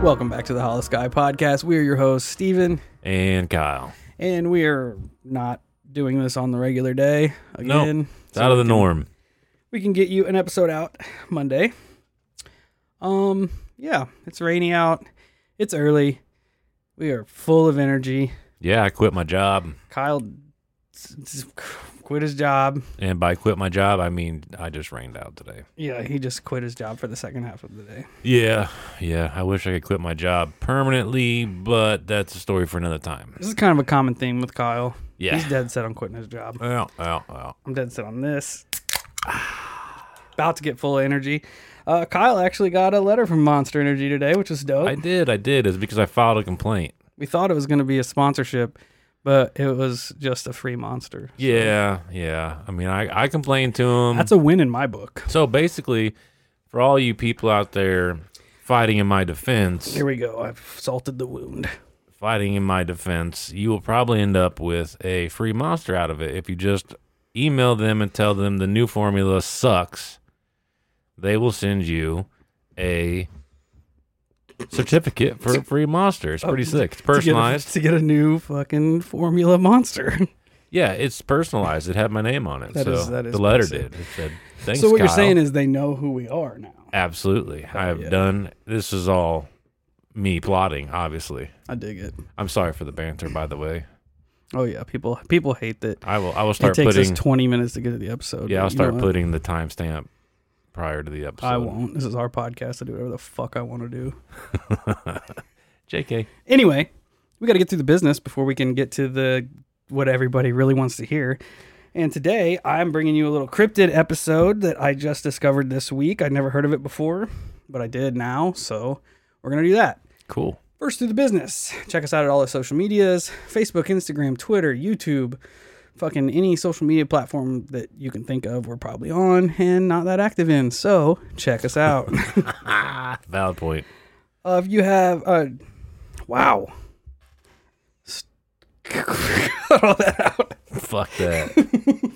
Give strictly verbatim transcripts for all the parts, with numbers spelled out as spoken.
Welcome back to the Hollow Sky Podcast. We are your hosts, Steven. And Kyle. And we are not doing this on the regular day again. Nope. It's so out of the can, norm. We can get you an episode out Monday. Um, yeah, it's rainy out. It's early. We are full of energy. Yeah, I quit my job. Kyle quit his job. And by quit my job, I mean I just rained out today. Yeah, he just quit his job for the second half of the day. Yeah, yeah. I wish I could quit my job permanently, but that's a story for another time. This is kind of a common theme with Kyle. Yeah. He's dead set on quitting his job. Well, well, well. I'm dead set on this. About to get full of energy. Uh, Kyle actually got a letter from Monster Energy today, which is dope. I did, I did. It's because I filed a complaint. We thought it was going to be a sponsorship, but it was just a free Monster. So. Yeah, yeah. I mean, I, I complained to him. That's a win in my book. So basically, for all you people out there fighting in my defense. Here we go. I've salted the wound. Fighting in my defense, you will probably end up with a free Monster out of it if you just email them and tell them the new formula sucks. They will send you a certificate for a free Monster. It's pretty oh, sick. It's personalized. To get, a, to get a new fucking formula Monster. Yeah, it's personalized. It had my name on it. That so is, that is the letter sick. did. It said, thanks, So what Kyle. you're saying is they know who we are now. Absolutely. Hell I have yeah. done, this is all me plotting, obviously. I dig it. I'm sorry for the banter, by the way. Oh yeah, people people hate that. I will I will start it takes putting us twenty minutes to get to the episode. Yeah, I'll start you know putting the timestamp prior to the episode. I won't. This is our podcast. I do whatever the fuck I want to do. J K. Anyway, we got to get through the business before we can get to the what everybody really wants to hear. And today, I'm bringing you a little cryptid episode that I just discovered this week. I'd never heard of it before, but I did now, so we're going to do that. Cool. First, through the business. Check us out at all the social medias, Facebook, Instagram, Twitter, YouTube, fucking any social media platform that you can think of, we're probably on and not that active in. So check us out. Valid point. Uh, if you have, uh, wow. Cut all that out. Fuck that.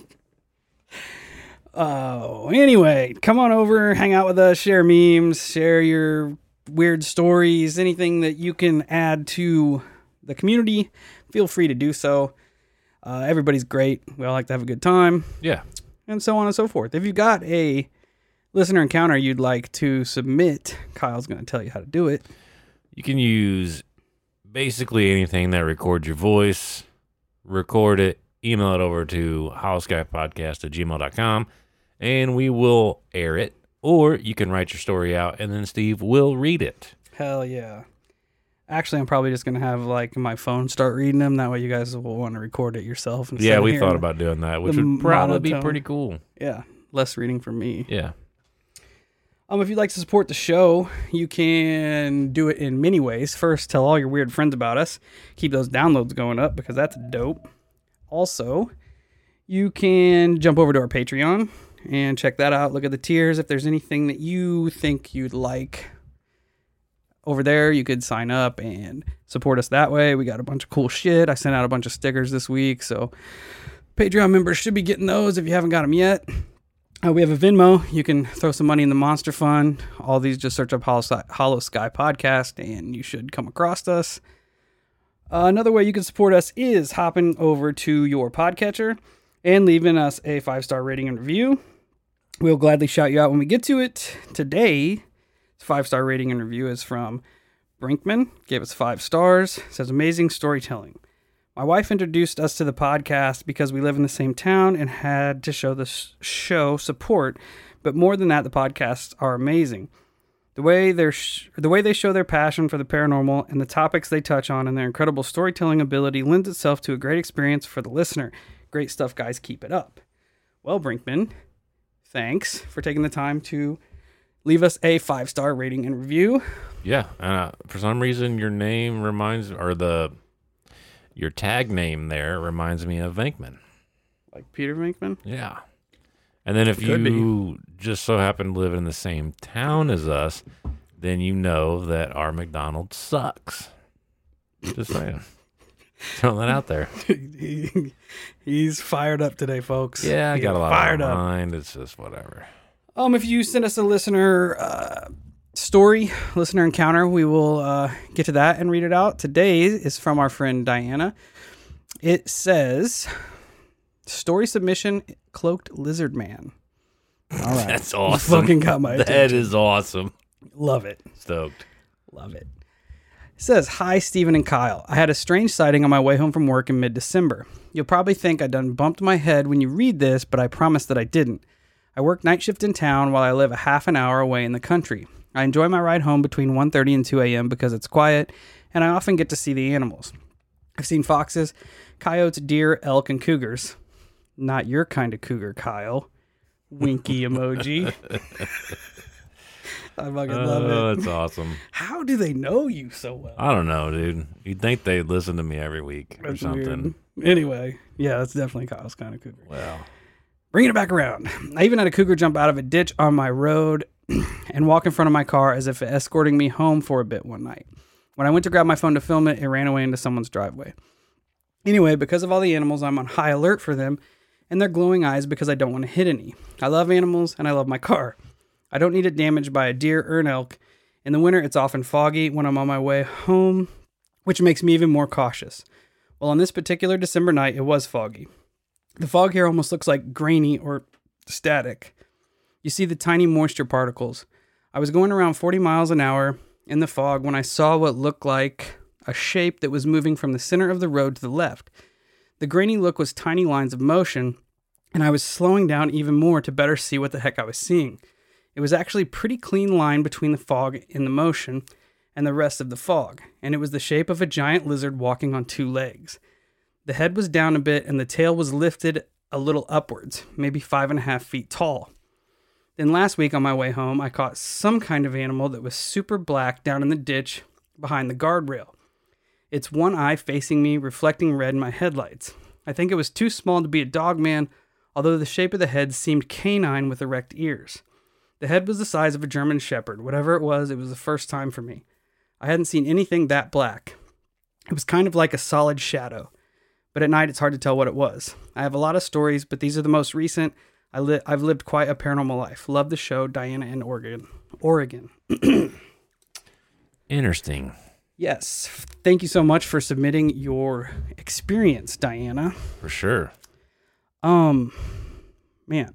Oh, anyway, come on over, hang out with us, share memes, share your weird stories, anything that you can add to the community. Feel free to do so. Uh, everybody's great. We all like to have a good time. Yeah. And so on and so forth. If you've got a listener encounter you'd like to submit, Kyle's going to tell you how to do it. You can use basically anything that records your voice, record it, email it over to hollowskypodcast at gmail dot com, and we will air it. Or you can write your story out, and then Steve will read it. Hell yeah. Actually, I'm probably just going to have like my phone start reading them. That way you guys will want to record it yourself. Yeah, we thought about doing that, which would probably monotone. be pretty cool. Yeah, less reading from me. Yeah. Um, if you'd like to support the show, you can do it in many ways. First, tell all your weird friends about us. Keep those downloads going up because that's dope. Also, you can jump over to our Patreon and check that out. Look at the tiers. If there's anything that you think you'd like over there, you could sign up and support us that way. We got a bunch of cool shit. I sent out a bunch of stickers this week, so Patreon members should be getting those if you haven't got them yet. Uh, we have a Venmo. You can throw some money in the Monster Fund. All these, just search up Hollow Sky, Hollow Sky Podcast, and you should come across us. Uh, another way you can support us is hopping over to your podcatcher and leaving us a five-star rating and review. We'll gladly shout you out when we get to it. Today, five-star rating and review is from Brinkman. Gave us five stars. It says, amazing storytelling. My wife introduced us to the podcast because we live in the same town and had to show the show support. But more than that, the podcasts are amazing. The way they're sh- the way they show their passion for the paranormal and the topics they touch on and their incredible storytelling ability lends itself to a great experience for the listener. Great stuff, guys. Keep it up. Well, Brinkman, thanks for taking the time to leave us a five-star rating and review. Yeah. Uh, for some reason, your name reminds, or the your tag name there reminds me of Venkman. Like Peter Venkman? Yeah. And then if Could you be. just so happen to live in the same town as us, then you know that our McDonald's sucks. Just saying. Throwing that out there. he, he's fired up today, folks. Yeah, I he got a lot fired on my up. mind. It's just whatever. Um, if you send us a listener uh, story, listener encounter. We will uh, get to that and read it out. Today is from our friend Diana. It says, story submission, Cloaked Lizard Man. All right. That's awesome. You fucking got my That attention. is awesome. Love it. Stoked. Love it. It says, hi, Stephen and Kyle. I had a strange sighting on my way home from work in mid-December. You'll probably think I done bumped my head when you read this, but I promise that I didn't. I work night shift in town while I live a half an hour away in the country. I enjoy my ride home between one thirty and two a.m. because it's quiet, and I often get to see the animals. I've seen foxes, coyotes, deer, elk, and cougars. Not your kind of cougar, Kyle. Winky emoji. I fucking love it. Oh, that's awesome. How do they know you so well? I don't know, dude. You'd think they'd listen to me every week or That's something. weird. Anyway, yeah, that's definitely Kyle's kind of cougar. Well, Bringing it back around. I even had a cougar jump out of a ditch on my road and walk in front of my car as if escorting me home for a bit one night. When I went to grab my phone to film it, it ran away into someone's driveway. Anyway, because of all the animals, I'm on high alert for them and their glowing eyes because I don't want to hit any. I love animals and I love my car. I don't need it damaged by a deer or an elk. In the winter, it's often foggy when I'm on my way home, which makes me even more cautious. Well, on this particular December night, it was foggy. The fog here almost looks like grainy or static. You see the tiny moisture particles. I was going around forty miles an hour in the fog when I saw what looked like a shape that was moving from the center of the road to the left. The grainy look was tiny lines of motion, and I was slowing down even more to better see what the heck I was seeing. It was actually a pretty clean line between the fog and the motion and the rest of the fog, and it was the shape of a giant lizard walking on two legs. The head was down a bit and the tail was lifted a little upwards, maybe five and a half feet tall. Then last week on my way home, I caught some kind of animal that was super black down in the ditch behind the guardrail. Its one eye facing me, reflecting red in my headlights. I think it was too small to be a dog man, although the shape of the head seemed canine with erect ears. The head was the size of a German shepherd. Whatever it was, it was the first time for me. I hadn't seen anything that black. It was kind of like a solid shadow. But at night, it's hard to tell what it was. I have a lot of stories, but these are the most recent. I li- I've lived quite a paranormal life. Love the show, Diana in Oregon. Oregon. interesting. Yes. Thank you so much for submitting your experience, Diana. For sure. Um, man.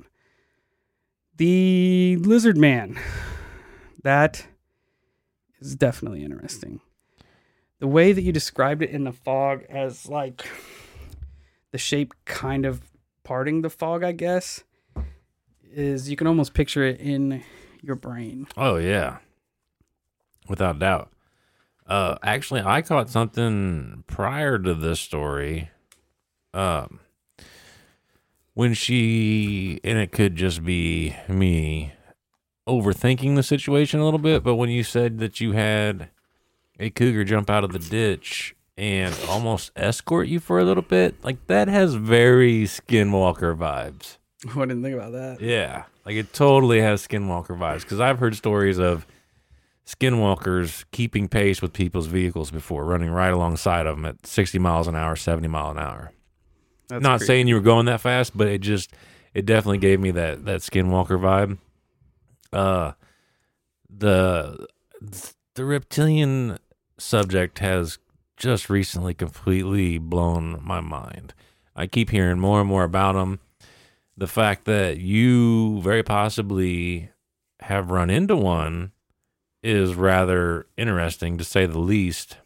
The Lizard Man. That is definitely interesting. The way that you described it in the fog as like the shape kind of parting the fog, I guess, is you can almost picture it in your brain. Oh, yeah. Without doubt. Uh, actually, I caught something prior to this story. Um, when she, and it could just be me overthinking the situation a little bit, but when you said that you had a cougar jump out of the ditch and almost escort you for a little bit, like that has very Skinwalker vibes. Oh, I didn't think about that. Yeah, like it totally has Skinwalker vibes because I've heard stories of Skinwalkers keeping pace with people's vehicles before, running right alongside of them at sixty miles an hour, seventy mile an hour. That's Not creepy. saying you were going that fast, but it just, it definitely gave me that, that Skinwalker vibe. Uh, the, the reptilian subject has just recently completely blown my mind. I keep hearing more and more about them. The fact that you very possibly have run into one is rather interesting, to say the least.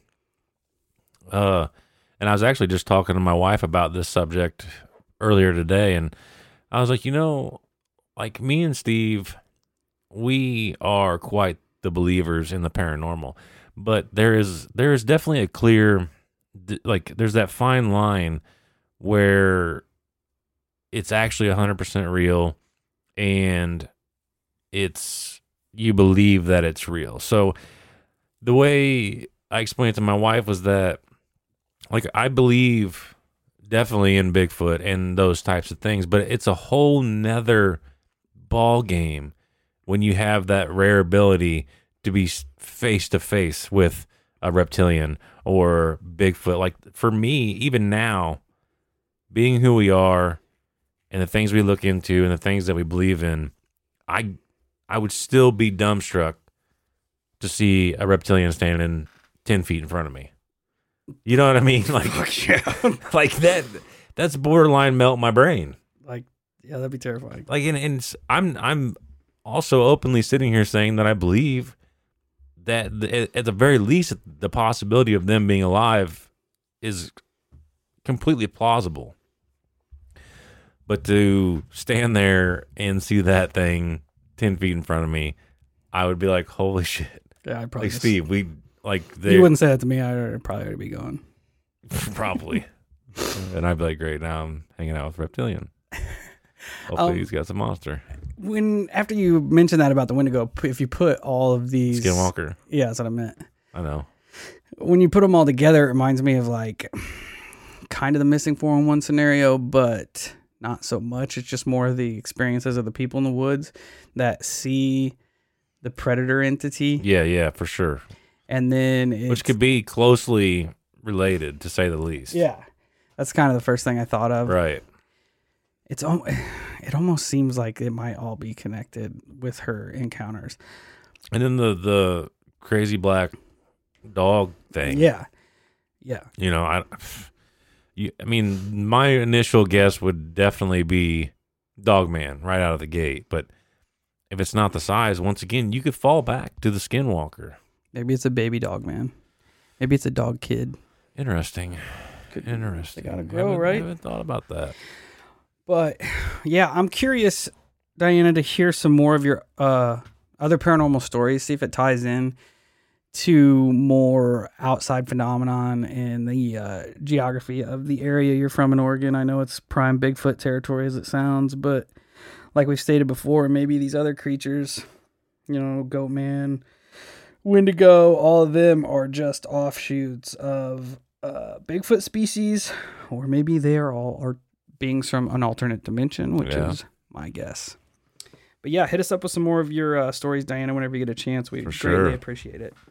Uh, and I was actually just talking to my wife about this subject earlier today, and I was like, you know, like me and Steve, we are quite the believers in the paranormal, but there is there is definitely a clear, like, there's that fine line where it's actually one hundred percent real and it's, you believe that it's real. So the way I explained it to my wife was that, like, I believe definitely in Bigfoot and those types of things, but it's a whole nother ball game when you have that rare ability to be face to face with a reptilian or Bigfoot. Like, for me, even now, being who we are and the things we look into and the things that we believe in, I I would still be dumbstruck to see a reptilian standing ten feet in front of me. You know what I mean? Like, yeah. like that. That's borderline melt my brain. Like, yeah, that'd be terrifying. Like, and, and it's- I'm I'm also openly sitting here saying that I believe that the, at the very least the possibility of them being alive is completely plausible. But to stand there and see that thing ten feet in front of me, I would be like, "Holy shit!" Yeah, I'd probably Like just- Steve, we like You wouldn't say that to me. I'd probably already be going. probably, and I'd be like, "Great, now I'm hanging out with reptilian. Hopefully, Um, he's got some monster When after you mentioned that about the Wendigo, p- if you put all of these skinwalker." yeah, that's what I meant. I know. When you put them all together, it reminds me of like kind of the missing four one one scenario, but not so much. It's just more of the experiences of the people in the woods that see the predator entity, Yeah, yeah, for sure. and then it's, Which could be closely related, to say the least. yeah, that's kind of the first thing I thought of. Right. It's al- it almost seems like it might all be connected with her encounters. And then the the crazy black dog thing. Yeah, yeah. You know, I, you, I mean, my initial guess would definitely be Dogman right out of the gate. But if it's not the size, once again, you could fall back to the Skinwalker. Maybe it's a baby dog man. Maybe it's a dog kid. Interesting. Could- Interesting. they gotta I grow, haven't- right? I haven't thought about that. But yeah, I'm curious, Diana, to hear some more of your uh, other paranormal stories. See if it ties in to more outside phenomenon and the uh, geography of the area you're from in Oregon. I know it's prime Bigfoot territory as it sounds, but like we've stated before, maybe these other creatures, you know, Goatman, Wendigo, all of them are just offshoots of uh, Bigfoot species, or maybe they are all are beings from an alternate dimension, which Yeah. is my guess. But yeah, hit us up with some more of your uh, stories, Diana, whenever you get a chance. We For greatly sure. appreciate it.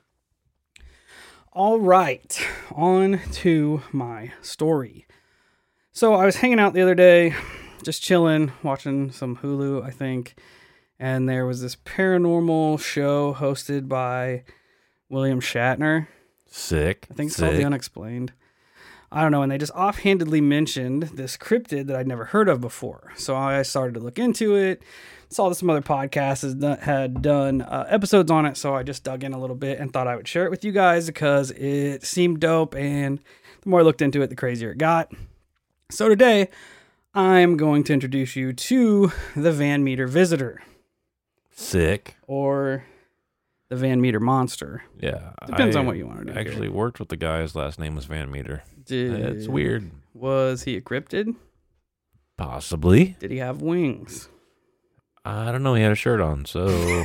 All right, on to my story. So I was hanging out the other day, just chilling, watching some Hulu, I think, and there was this paranormal show hosted by William Shatner. Sick. I think it's Sick. called The Unexplained. I don't know, and they just offhandedly mentioned this cryptid that I'd never heard of before. So I started to look into it, saw that some other podcasts has done- had done uh, episodes on it, so I just dug in a little bit and thought I would share it with you guys because it seemed dope, and the more I looked into it, the crazier it got. So today, I'm going to introduce you to the Van Meter Visitor, Sick. or the Van Meter Monster. Yeah. Depends I on what you want to do here. actually worked with the guy. His last name was Van Meter. Did, It's weird. Was he a cryptid? Possibly. Did he have wings? I don't know. He had a shirt on, so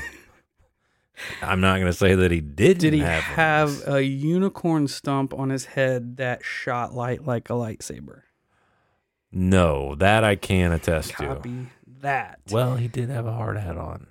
I'm not going to say that he didn't. Did he have, have wings. a unicorn stump on his head that shot light like a lightsaber? No, that I can attest to. Copy that. Well, he did have a hard hat on.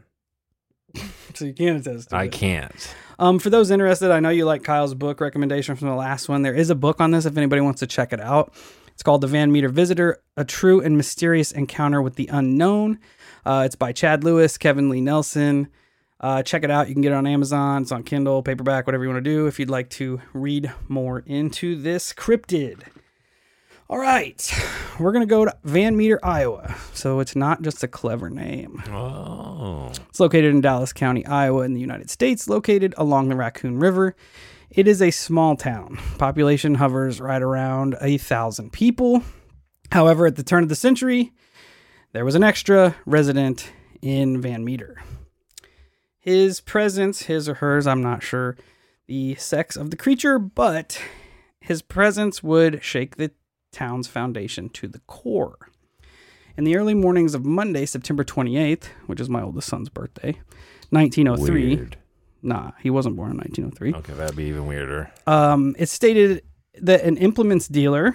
So you can attest to I it. can't. Um, for those interested, I know you like Kyle's book recommendation from the last one. There is a book on this if anybody wants to check it out. It's called The Van Meter Visitor, A True and Mysterious Encounter with the Unknown. Uh, it's by Chad Lewis, Kevin Lee Nelson. Uh, check it out. You can get it on Amazon. It's on Kindle, paperback, whatever you want to do if you'd like to read more into this cryptid. All right, we're going to go to Van Meter, Iowa. So it's not just a clever name. Oh. It's located in Dallas County, Iowa, in the United States, located along the Raccoon River. It is a small town. Population hovers right around a thousand people. However, at the turn of the century, there was an extra resident in Van Meter. His presence, his or hers, I'm not sure the sex of the creature, but his presence would shake the town's foundation to the core. In the early mornings of Monday, September twenty-eighth, which is my oldest son's birthday, nineteen oh three. Weird. Nah, he wasn't born in nineteen oh three. Okay, that'd be even weirder. Um, it's stated that an implements dealer,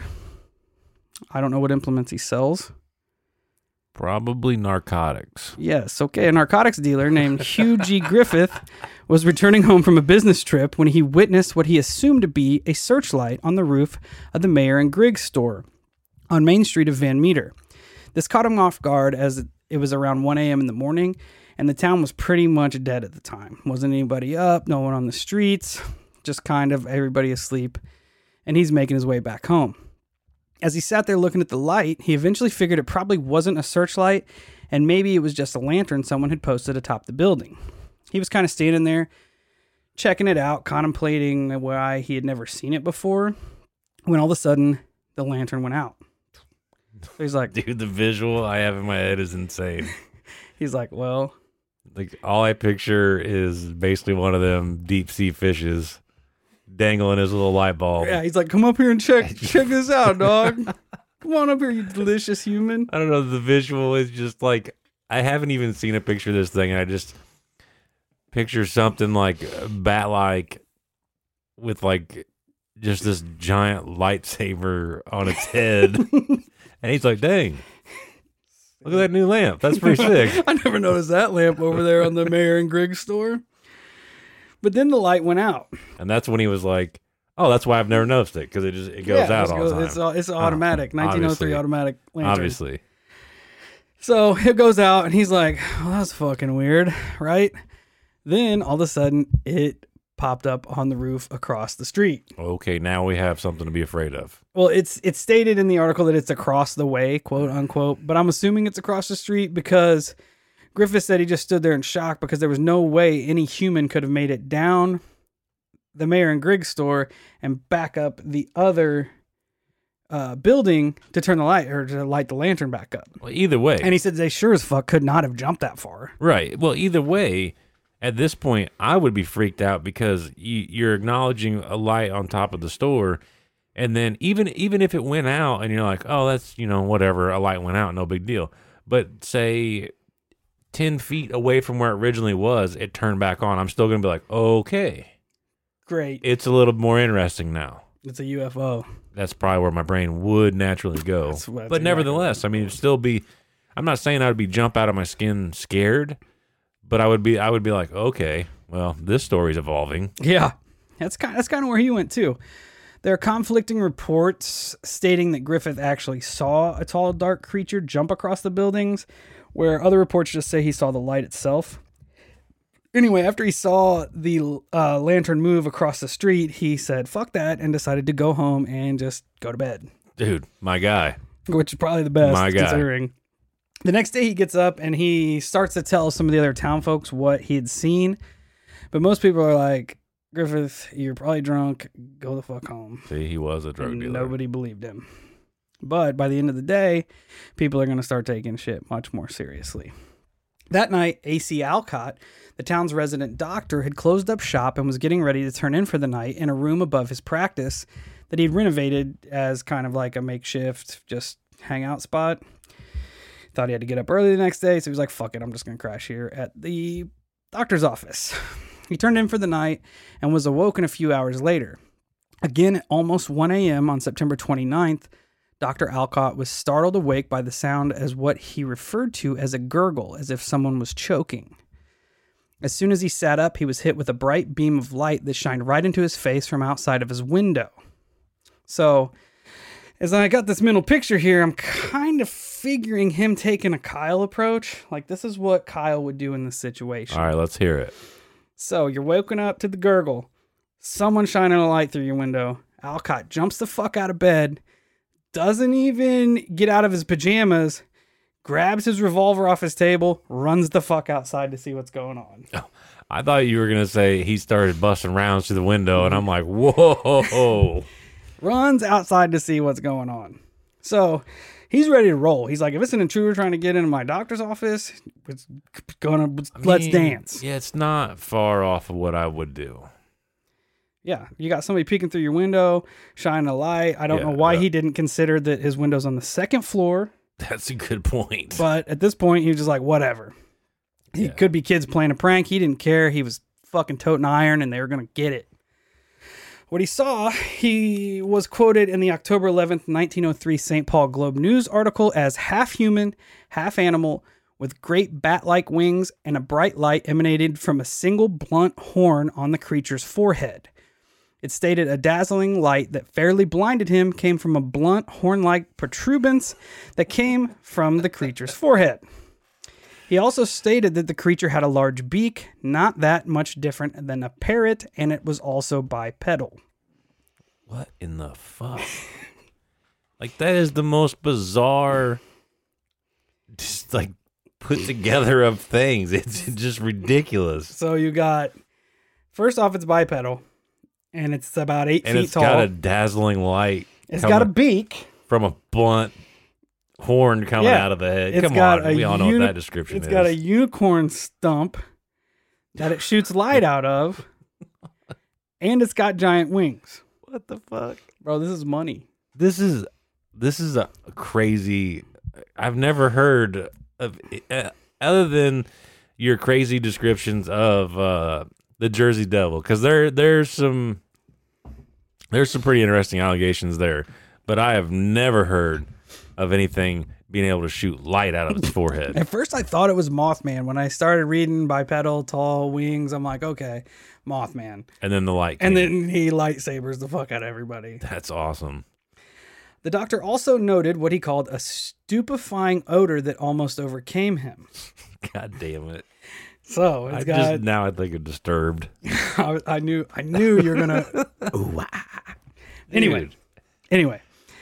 I don't know what implements he sells. Probably narcotics. Yes, okay, a narcotics dealer named Hugh G. Griffith was returning home from a business trip when he witnessed what he assumed to be a searchlight on the roof of the Mayer and Griggs store on Main Street of Van Meter. This caught him off guard as It was around one a.m. in the morning, and the town was pretty much dead at the time. Wasn't anybody up, no one on the streets, just kind of everybody asleep, and he's making his way back home. As he sat there looking at the light, he eventually figured it probably wasn't a searchlight, and maybe it was just a lantern someone had posted atop the building. He was kind of standing there, checking it out, contemplating why he had never seen it before, when all of a sudden, the lantern went out. So he's like... Dude, the visual I have in my head is insane. He's like, well... Like, all I picture is basically one of them deep-sea fishes dangling his little light bulb. Yeah, he's like, come up here and check check this out, dog. Come on up here, you delicious human. I don't know, the visual is just like... I haven't even seen a picture of this thing, and I just... picture something like bat-like with like just this giant lightsaber on its head. And he's like, dang, look at that new lamp. That's pretty sick. I never noticed that lamp over there on the Mayer and Griggs store. But then the light went out. And that's when he was like, oh, that's why I've never noticed it, because it just it goes yeah, out all the time. It's, it's automatic, oh, nineteen oh three automatic lantern. Obviously. So it goes out, and he's like, well, that's fucking weird, right? Then, all of a sudden, it popped up on the roof across the street. Okay, now we have something to be afraid of. Well, it's it's stated in the article that it's across the way, quote unquote, but I'm assuming it's across the street because Griffith said he just stood there in shock because there was no way any human could have made it down the Mayer and Griggs store and back up the other uh, building to turn the light or to light the lantern back up. Well, either way. And he said they sure as fuck could not have jumped that far. Right. Well, either way... At this point, I would be freaked out because you, you're acknowledging a light on top of the store, and then even even if it went out and you're like, oh, that's, you know, whatever, a light went out, no big deal. But say ten feet away from where it originally was, it turned back on. I'm still going to be like, okay. Great. It's a little more interesting now. It's a U F O. That's probably where my brain would naturally go. That's, that's but nevertheless, I mean, it'd still be, I'm not saying I would be jump out of my skin scared, but I would be, I would be like, okay, well, this story's evolving. Yeah, that's kind, that's kind of where he went too. There are conflicting reports stating that Griffith actually saw a tall, dark creature jump across the buildings, where other reports just say he saw the light itself. Anyway, after he saw the uh, lantern move across the street, he said, fuck that, and decided to go home and just go to bed. Dude, my guy. Which is probably the best, my guy. considering. The next day he gets up and he starts to tell some of the other town folks what he had seen. But most people are like, Griffith, you're probably drunk. Go the fuck home. See, he was a drug and dealer. Nobody believed him. But by the end of the day, people are going to start taking shit much more seriously. That night, A C Alcott, the town's resident doctor, had closed up shop and was getting ready to turn in for the night in a room above his practice that he'd renovated as kind of like a makeshift just hangout spot. Thought he had to get up early the next day, so he was like, fuck it, I'm just going to crash here at the doctor's office. He turned in for the night and was awoken a few hours later. Again, at almost one a.m. on September twenty-ninth, Doctor Alcott was startled awake by the sound as what he referred to as a gurgle, as if someone was choking. As soon as he sat up, he was hit with a bright beam of light that shined right into his face from outside of his window. So, as I got this mental picture here, I'm kind of figuring him taking a Kyle approach. Like, this is what Kyle would do in this situation. All right, let's hear it. So, you're woken up to the gurgle. Someone shining a light through your window. Alcott jumps the fuck out of bed, doesn't even get out of his pajamas, grabs his revolver off his table, runs the fuck outside to see what's going on. Oh, I thought you were going to say he started busting rounds through the window, and I'm like, whoa. Runs outside to see what's going on. So he's ready to roll. He's like, if it's an intruder trying to get into my doctor's office, it's gonna, let's mean, dance. Yeah, it's not far off of what I would do. Yeah, you got somebody peeking through your window, shining a light. I don't Yeah, know why yeah. he didn't consider that his window's on the second floor. That's a good point. But at this point, he was just like, whatever. He Yeah. could be kids playing a prank. He didn't care. He was fucking toting iron, and they were going to get it. What he saw, he was quoted in the October eleventh, nineteen oh three Saint Paul Globe News article as half human, half animal, with great bat-like wings and a bright light emanated from a single blunt horn on the creature's forehead. It stated a dazzling light that fairly blinded him came from a blunt horn-like protuberance that came from the creature's forehead. He also stated that the creature had a large beak, not that much different than a parrot, and it was also bipedal. What in the fuck? Like, that is the most bizarre, just like put together of things. It's just ridiculous. So you got, first off, it's bipedal, and it's about eight And feet it's tall. got a dazzling light. It's got a coming beak. from a blunt horn coming Yeah. out of the head. It's Come got on, a we all know uni- what that description It's is. got a unicorn stump that it shoots light out of, and it's got giant wings. What the fuck? Bro, this is money. This is this is a crazy. I've never heard of uh, other than your crazy descriptions of uh, the Jersey Devil, because there there's some there's some pretty interesting allegations there, but I have never heard of anything being able to shoot light out of its forehead. At first, I thought it was Mothman. When I started reading bipedal, tall wings, I'm like, okay, Mothman. And then the light came. And then he lightsabers the fuck out of everybody. That's awesome. The doctor also noted what he called a stupefying odor that almost overcame him. God damn it. So it's I got. just now I think of Disturbed. I, I knew. I knew you were gonna. Ooh, ah. Anyway, Dude. anyway.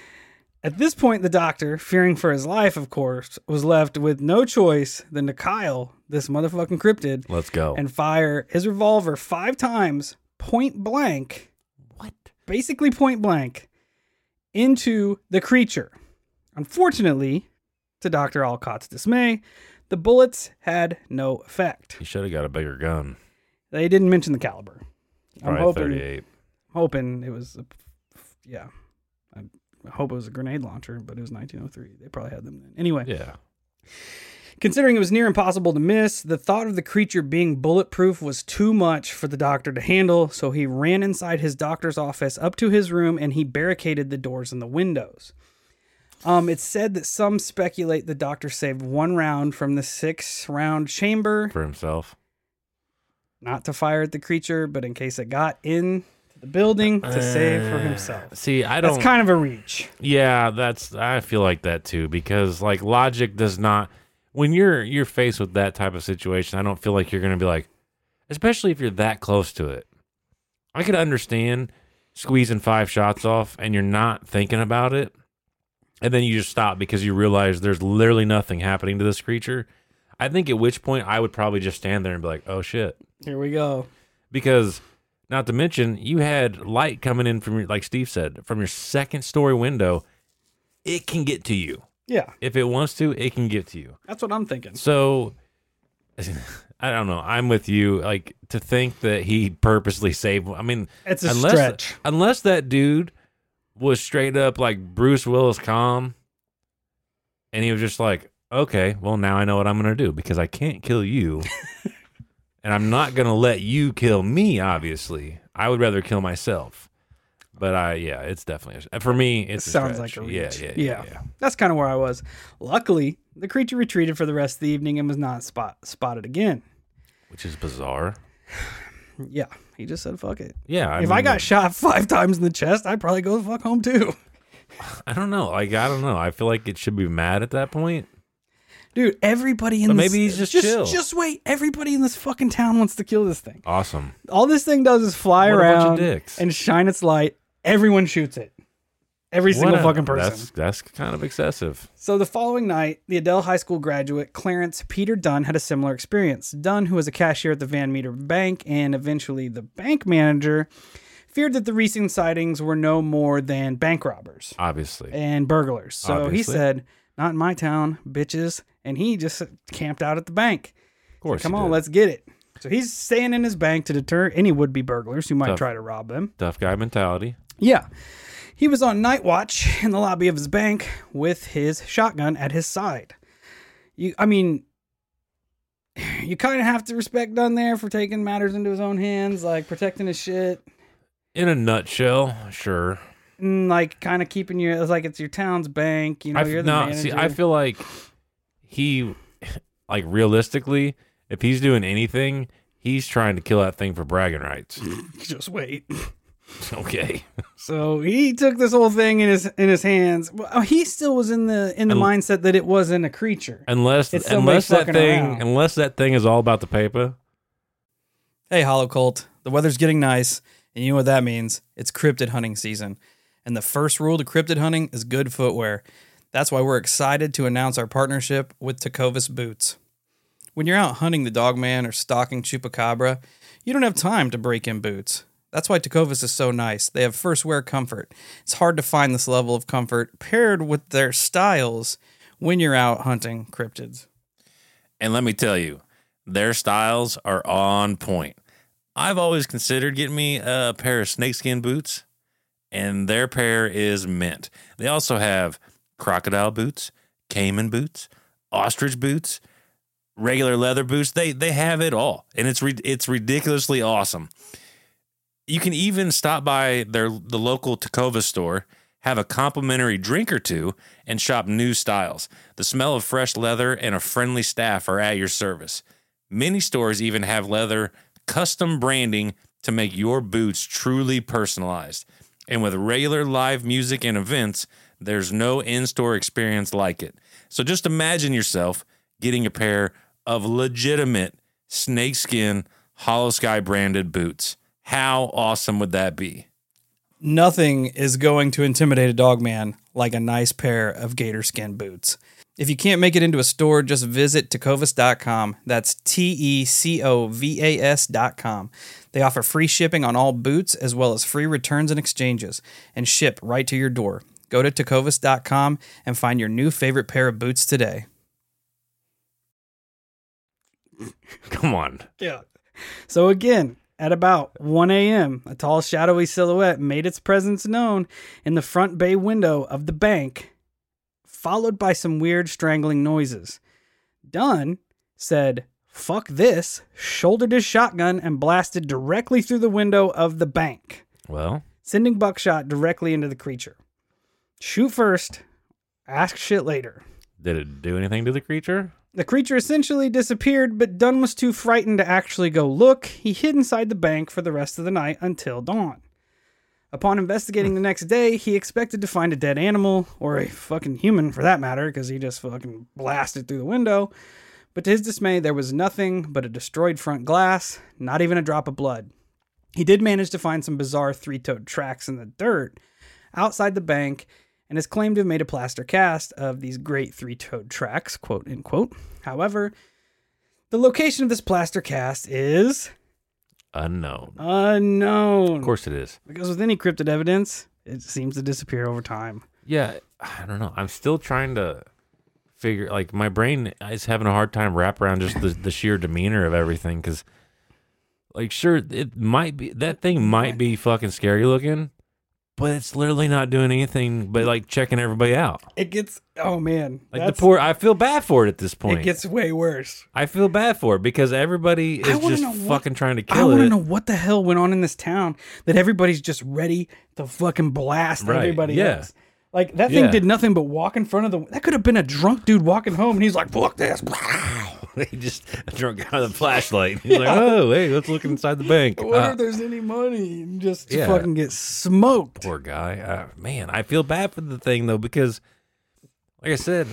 At this point, the doctor, fearing for his life, of course, was left with no choice than to Kyle, this motherfucking cryptid, Let's go. and fire his revolver five times, point blank, what? basically point blank, into the creature. Unfortunately, to Doctor Alcott's dismay, the bullets had no effect. He should have got a bigger gun. They didn't mention the caliber. I'm Probably hoping, thirty-eight. hoping it was, a, yeah. I hope it was a grenade launcher, but it was nineteen oh three. They probably had them then. Anyway. Yeah. Considering it was near impossible to miss, the thought of the creature being bulletproof was too much for the doctor to handle, so he ran inside his doctor's office up to his room and he barricaded the doors and the windows. Um, it's said that some speculate the doctor saved one round from the six-round chamber, For himself. not to fire at the creature, but in case it got in to the building to save for himself. See, I don't. That's kind of a reach. Yeah, that's. I feel like that too, because like logic does not. When you're you're faced with that type of situation, I don't feel like you're going to be like, especially if you're that close to it. I could understand squeezing five shots off and you're not thinking about it, and then you just stop because you realize there's literally nothing happening to this creature. I think at which point I would probably just stand there and be like, oh shit. Here we go. Because not to mention, you had light coming in from your, like Steve said, from your second story window. It can get to you. Yeah, If it wants to, it can get to you. that's what I'm thinking. So, I don't know. I'm with you. Like, to think that he purposely saved, I mean, It's a unless, stretch. unless that dude was straight up like Bruce Willis calm, and he was just like, okay, well, now I know what I'm going to do because I can't kill you. And I'm not going to let you kill me, obviously. I would rather kill myself. But I, yeah, it's definitely a, for me. It's It a sounds stretch. like a Yeah, reach. yeah, Yeah. yeah, yeah. That's kind of where I was. Luckily, the creature retreated for the rest of the evening and was not spot spotted again. Which is bizarre. Yeah, he just said, fuck it. Yeah. I if mean, I got shot five times in the chest, I'd probably go the fuck home too. I don't know. Like, I don't know. I feel like it should be mad at that point. Dude, everybody in But this... maybe he's just just chill. Just wait. Everybody in this fucking town wants to kill this thing. Awesome. All this thing does is fly What a bunch of around dicks. and shine its light. Everyone shoots it. Every single What a- fucking person. That's, that's kind of excessive. So the following night, the Adele High School graduate Clarence Peter Dunn had a similar experience. Dunn, who was a cashier at the Van Meter Bank and eventually the bank manager, feared that the recent sightings were no more than bank robbers Obviously. and burglars. So he Obviously. said, not in my town, bitches. And he just camped out at the bank. Of course. Come he on, did. let's get it. So he's staying in his bank to deter any would-be burglars who might Tough. try to rob them. Tough guy mentality. Yeah. He was on night watch in the lobby of his bank with his shotgun at his side. You, I mean, you kind of have to respect Dunn there for taking matters into his own hands, like protecting his shit, In a nutshell, sure. and like kind of keeping you. It's like it's your town's bank. You know, I you're f- the no, manager. see, I feel like he, like realistically, if he's doing anything, he's trying to kill that thing for bragging rights. Just wait. Okay. So he took this whole thing in his in his hands. Well, he still was in the in the Un- mindset that it wasn't a creature. Unless It's somebody unless that fucking thing around. unless that thing is all about the paper. Hey, Hollow Cult, the weather's getting nice, and you know what that means? It's cryptid hunting season. And the first rule to cryptid hunting is good footwear. That's why we're excited to announce our partnership with Tecovas Boots. When you're out hunting the Dogman or stalking Chupacabra, you don't have time to break in boots. That's why Tecovas is so nice. They have first wear comfort. It's hard to find this level of comfort paired with their styles when you're out hunting cryptids. And let me tell you, their styles are on point. I've always considered getting me a pair of snakeskin boots, and their pair is mint. They also have crocodile boots, caiman boots, ostrich boots, regular leather boots. They they have it all, and it's re- it's ridiculously awesome. You can even stop by their the local Tecovas store, have a complimentary drink or two, and shop new styles. The smell of fresh leather and a friendly staff are at your service. Many stores even have leather custom branding to make your boots truly personalized. And with regular live music and events, there's no in-store experience like it. So just imagine yourself getting a pair of legitimate snakeskin Hollow Sky branded boots. How awesome would that be? Nothing is going to intimidate a dogman like a nice pair of gator skin boots. If you can't make it into a store, just visit tecovas dot com. That's T E C O V A S dot com. They offer free shipping on all boots as well as free returns and exchanges and ship right to your door. Go to tecovas dot com and find your new favorite pair of boots today. Come on. Yeah. So again, at about one a.m., a tall, shadowy silhouette made its presence known in the front bay window of the bank, followed by some weird strangling noises. Dunn said, "Fuck this," shouldered his shotgun and blasted directly through the window of the bank, Well, sending buckshot directly into the creature. Shoot first, ask shit later. did it do anything to the creature? The creature essentially disappeared, but Dunn was too frightened to actually go look. He hid inside the bank for the rest of the night until dawn. Upon investigating the next day, he expected to find a dead animal, or a fucking human for that matter, because he just fucking blasted through the window. But to his dismay, there was nothing but a destroyed front glass, not even a drop of blood. He did manage to find some bizarre three-toed tracks in the dirt outside the bank, and has claimed to have made a plaster cast of these great three-toed tracks, quote unquote. However, the location of this plaster cast is Unknown. unknown. Of course it is. Because with any cryptid evidence, it seems to disappear over time. Yeah, I don't know. I'm still trying to figure, like, my brain is having a hard time wrap around just the, the sheer demeanor of everything. Because, like, sure, it might be, that thing might be fucking scary looking, but it's literally not doing anything but, like, checking everybody out. It gets, oh man. Like, the poor, I feel bad for it at this point. It gets way worse. I feel bad for it because everybody I is wanna just know what- fucking trying to I kill want to it. know what the hell went on in this town that everybody's just ready to fucking blast Right, everybody yeah. else. Like, that thing Yeah. did nothing but walk in front of the... That could have been a drunk dude walking home, and he's like, fuck this. He just drunk out of the flashlight. He's like, oh, hey, let's look inside the bank. I wonder Uh, if there's any money. And just Yeah. fucking get smoked. Poor guy. Uh, man, I feel bad for the thing, though, because, like I said,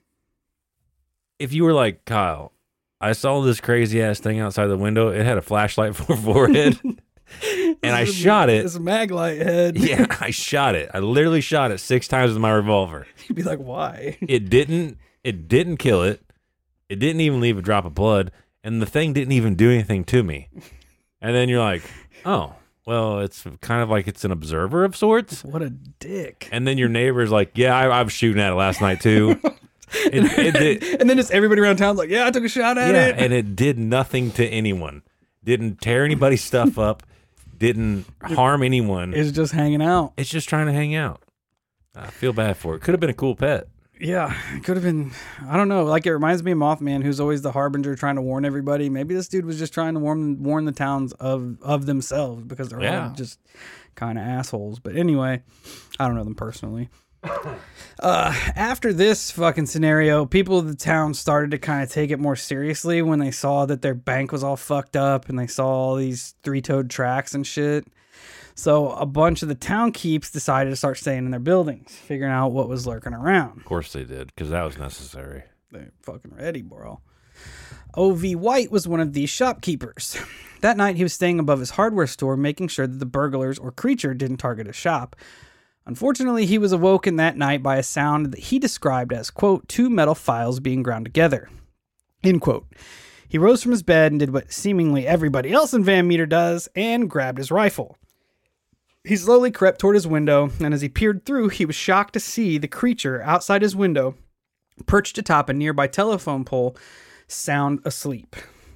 if you were like, Kyle, I saw this crazy-ass thing outside the window. It had a flashlight for a forehead, and I This is- shot it. This mag light head. Yeah, I shot it. I literally shot it six times with my revolver. You'd be like, why? It didn't. It didn't kill it. It didn't even leave a drop of blood, and the thing didn't even do anything to me. And then you're like, oh, well, it's kind of like it's an observer of sorts. What a dick. And then your neighbor's like, yeah, I, I was shooting at it last night too. It, it did, And then just everybody around town's like, yeah, I took a shot at yeah, it. and it did nothing to anyone. Didn't tear anybody's stuff up. Didn't harm anyone. It's just hanging out. It's just trying to hang out. I feel bad for it. Could have been a cool pet. Yeah, it could have been, I don't know. Like, it reminds me of Mothman, who's always the harbinger trying to warn everybody. Maybe this dude was just trying to warn warn the towns of, of themselves because they're Yeah. all just kind of assholes. But anyway, I don't know them personally. Uh, after this fucking scenario, people of the town started to kind of take it more seriously when they saw that their bank was all fucked up and they saw all these three-toed tracks and shit. So a bunch of the town keeps decided to start staying in their buildings, figuring out what was lurking around. Of course they did, because that was necessary. They're fucking ready, bro. O V. White was one of these shopkeepers. That night, he was staying above his hardware store, making sure that the burglars or creature didn't target his shop. Unfortunately, he was awoken that night by a sound that he described as, quote, two metal files being ground together, end quote. He rose from his bed and did what seemingly everybody else in Van Meter does and grabbed his rifle. He slowly crept toward his window, and as he peered through, he was shocked to see the creature outside his window, perched atop a nearby telephone pole, sound asleep.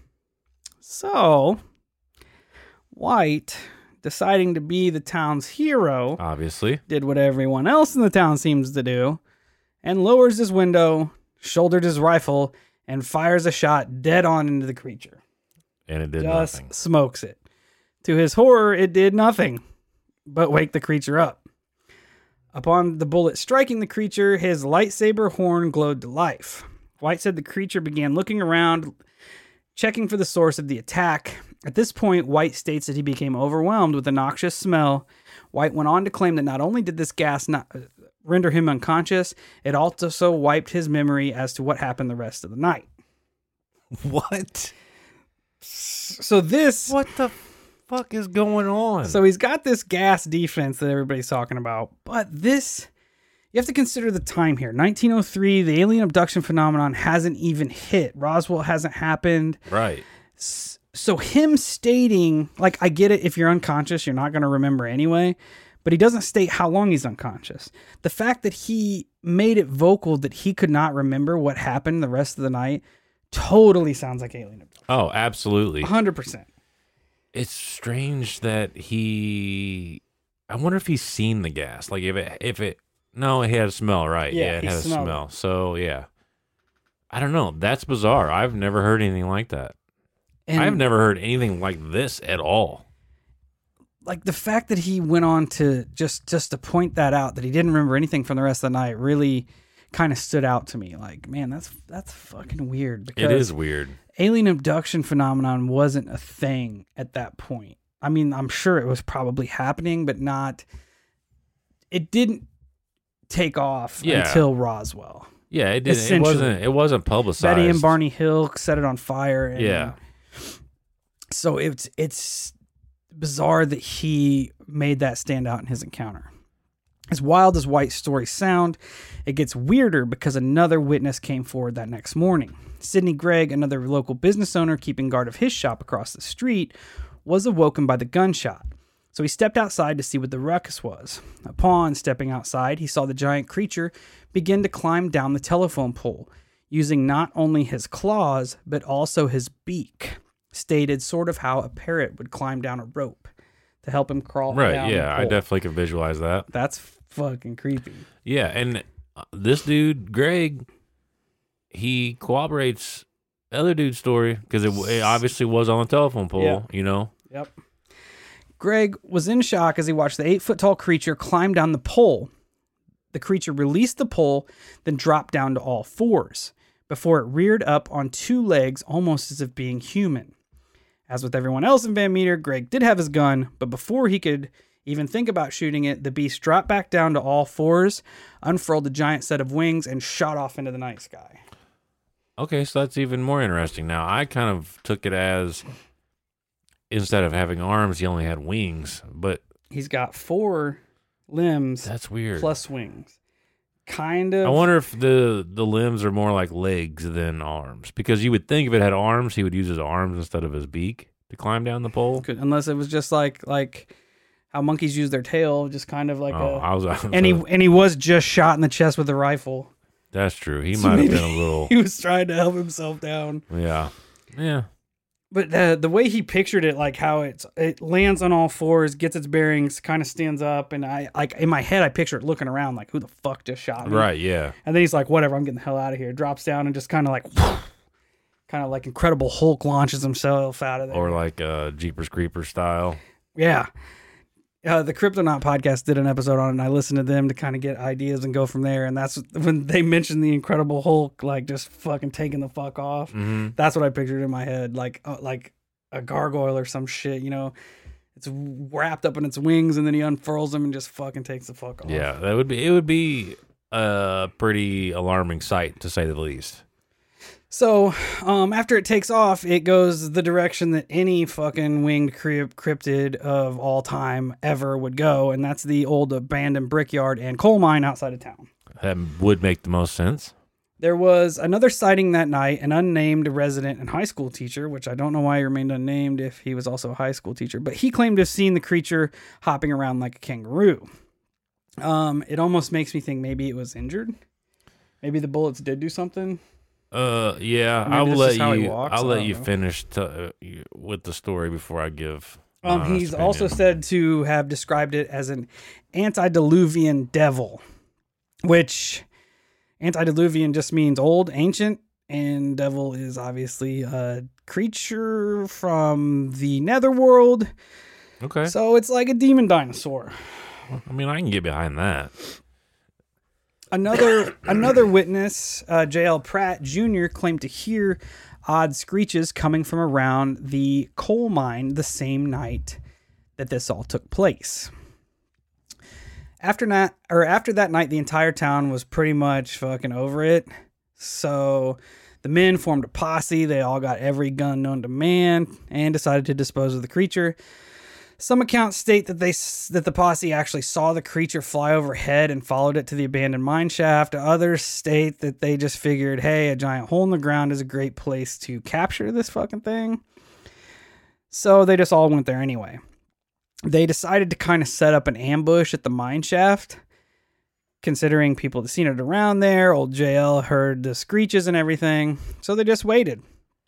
So, White, deciding to be the town's hero, Obviously. did what everyone else in the town seems to do, and lowers his window, shouldered his rifle, and fires a shot dead on into the creature. And it did Just nothing. smokes it. To his horror, it did nothing but wake the creature up. Upon the bullet striking the creature, his lightsaber horn glowed to life. White said the creature began looking around, checking for the source of the attack. At this point, White states that he became overwhelmed with a noxious smell. White went on to claim that not only did this gas not uh, render him unconscious, it also wiped his memory as to what happened the rest of the night. What? So this... What the fuck is going on? So he's got this gas defense that everybody's talking about, but this, you have to consider the time here. nineteen oh three, the alien abduction phenomenon hasn't even hit. Roswell hasn't happened. Right. So him stating, like, I get it, if you're unconscious, you're not going to remember anyway, but he doesn't state how long he's unconscious. The fact that he made it vocal that he could not remember what happened the rest of the night totally sounds like alien abduction. Oh, absolutely. one hundred percent. It's strange that he... I wonder if he's seen the gas. Like, if it... if it No, it had a smell, right. Yeah, Yeah, it he had a smelled smell. So, yeah. I don't know. That's bizarre. I've never heard anything like that. And I've never heard anything like this at all. like the fact that he went on to just just to point that out, that he didn't remember anything from the rest of the night, really kind of stood out to me. Like, man, that's that's fucking weird. Because It is weird. alien abduction phenomenon wasn't a thing at that point. I mean, I'm sure it was probably happening, but not. It didn't take off Yeah. until Roswell. Yeah, it did. It Essentially. wasn't. It wasn't publicized. Betty and Barney Hill set it on fire. And Yeah. So it's it's bizarre that he made that stand out in his encounter. As wild as White's stories sound, it gets weirder because another witness came forward that next morning. Sidney Gregg, another local business owner keeping guard of his shop across the street, was awoken by the gunshot. So he stepped outside to see what the ruckus was. Upon stepping outside, he saw the giant creature begin to climb down the telephone pole, using not only his claws, but also his beak, stated sort of how a parrot would climb down a rope to help him crawl Right. down the Yeah, I pole. definitely can visualize that. That's fucking creepy. Yeah, and uh, this dude, Greg, he corroborates the other dude's story because it, it obviously was on the telephone pole, Yeah. you know? Yep. Greg was in shock as he watched the eight-foot-tall creature climb down the pole. The creature released the pole, then dropped down to all fours, before it reared up on two legs almost as if being human. As with everyone else in Van Meter, Greg did have his gun, but before he could even think about shooting it, the beast dropped back down to all fours, unfurled a giant set of wings, and shot off into the night sky. Okay, so that's even more interesting. Now, I kind of took it as instead of having arms, he only had wings, but He's got four limbs that's weird. plus wings. Kind of. I wonder if the the limbs are more like legs than arms, because you would think if it had arms, he would use his arms instead of his beak to climb down the pole. Could, unless it was just like like how monkeys use their tail, just kind of like Oh, a. I was, I was And he and he was just shot in the chest with a rifle. that's true. He So might have maybe been a little, He was trying to help himself down. yeah, yeah. But uh, the way he pictured it, like how it's it lands on all fours, gets its bearings, kind of stands up, and I like in my head I picture it looking around like, who the fuck just shot me? Right, yeah. And then he's like, whatever, I'm getting the hell out of here. Drops down and just kind of like, kind of like Incredible Hulk launches himself out of there. Or like uh, Jeepers Creepers style. Yeah. Uh, the Cryptonaut podcast did an episode on it, and I listened to them to kind of get ideas and go from there. And that's when they mentioned the Incredible Hulk, like just fucking taking the fuck off. Mm-hmm. That's what I pictured in my head, like uh, like a gargoyle or some shit, you know. it's wrapped up in its wings, and then he unfurls them and just fucking takes the fuck off. Yeah, that would be. It would be a pretty alarming sight, to say the least. So, um, after it takes off, it goes the direction that any fucking winged crypt- cryptid of all time ever would go, and that's the old abandoned brickyard and coal mine outside of town. That would make the most sense. There was another sighting that night, an unnamed resident and high school teacher, which I don't know why he remained unnamed if he was also a high school teacher, but he claimed to have seen the creature hopping around like a kangaroo. Um, it almost makes me think maybe it was injured. Maybe the bullets did do something. Uh, yeah, Maybe I will that's let just how he you. walks, I'll I let don't you know. finish t- uh, with the story before I give. my Um, honest he's opinion. also said to have described it as an antediluvian devil, which antediluvian just means old, ancient, and devil is obviously a creature from the netherworld. Okay. So it's like a demon dinosaur. I mean, I can get behind that. Another another witness, uh, J L Pratt Junior, claimed to hear odd screeches coming from around the coal mine the same night that this all took place. After that, or after that night, the entire town was pretty much fucking over it. So the men formed a posse. They all got every gun known to man and decided to dispose of the creature. Some accounts state that they that the posse actually saw the creature fly overhead and followed it to the abandoned mine shaft. Others state that they just figured, hey, a giant hole in the ground is a great place to capture this fucking thing. So they just all went there anyway. They decided to kind of set up an ambush at the mine shaft, considering people had seen it around there. Old J L heard the screeches and everything, so they just waited.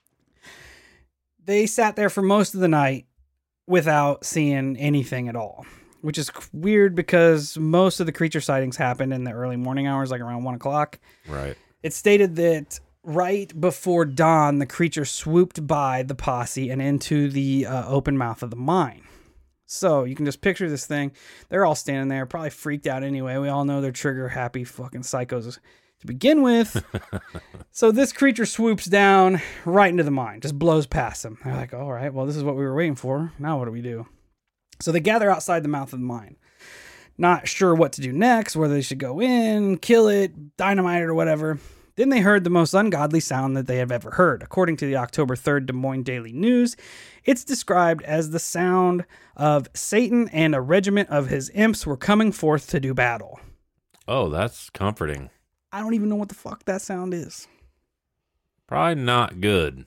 They sat there for most of the night without seeing anything at all, which is weird because most of the creature sightings happened in the early morning hours, like around one o'clock. Right. It stated that right before dawn, the creature swooped by the posse and into the uh, open mouth of the mine. So you can just picture this thing. They're all standing there, probably freaked out anyway. We all know they're trigger happy fucking psychos to begin with. So this creature swoops down right into the mine, just blows past them. They're like, all right, well, this is what we were waiting for. Now what do we do? So they gather outside the mouth of the mine, not sure what to do next, whether they should go in, kill it, dynamite it, or whatever. Then they heard the most ungodly sound that they have ever heard. According to the October third Des Moines Daily News, it's described as the sound of Satan and a regiment of his imps were coming forth to do battle. Oh, that's comforting. I don't even know what the fuck that sound is. Probably not good.